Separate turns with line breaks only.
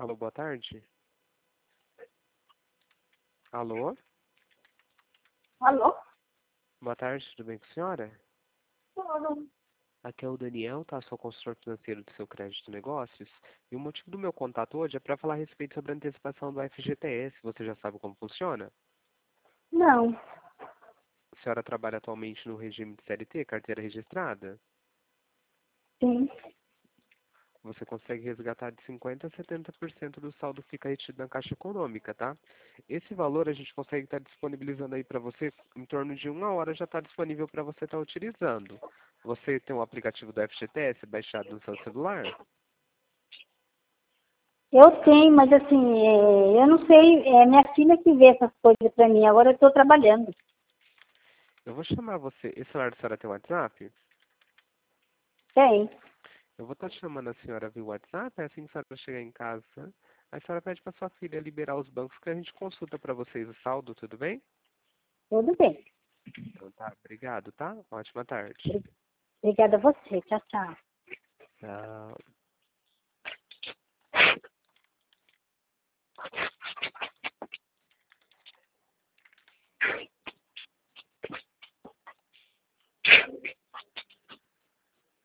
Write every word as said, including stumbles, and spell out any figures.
Alô, boa tarde. Alô?
Alô?
Boa tarde, tudo bem com a senhora?
Tudo.
Aqui é o Daniel, tá? Sou consultor financeiro do seu crédito negócios. E o motivo do meu contato hoje é para falar a respeito sobre a antecipação do F G T S. Você já sabe como funciona?
Não.
A senhora trabalha atualmente no regime de C L T, carteira registrada?
Sim.
Você consegue resgatar de cinquenta por cento a setenta por cento do saldo que fica retido na Caixa Econômica, tá? Esse valor a gente consegue estar disponibilizando aí para você, em torno de uma hora já está disponível para você estar utilizando. Você tem um aplicativo do F G T S baixado no seu celular?
Eu tenho, mas assim, é, eu não sei, é minha filha que vê essas coisas pra mim, agora eu estou trabalhando.
Eu vou chamar você. Esse celular da senhora tem WhatsApp?
Tem,
Eu vou estar chamando a senhora via WhatsApp, assim que a senhora chegar em casa, a senhora pede para sua filha liberar os bancos que a gente consulta para vocês o saldo, tudo bem?
tudo bem.
Então tá, obrigado, tá? Ótima tarde.
Obrigada a você, tchau, tchau.
Tchau.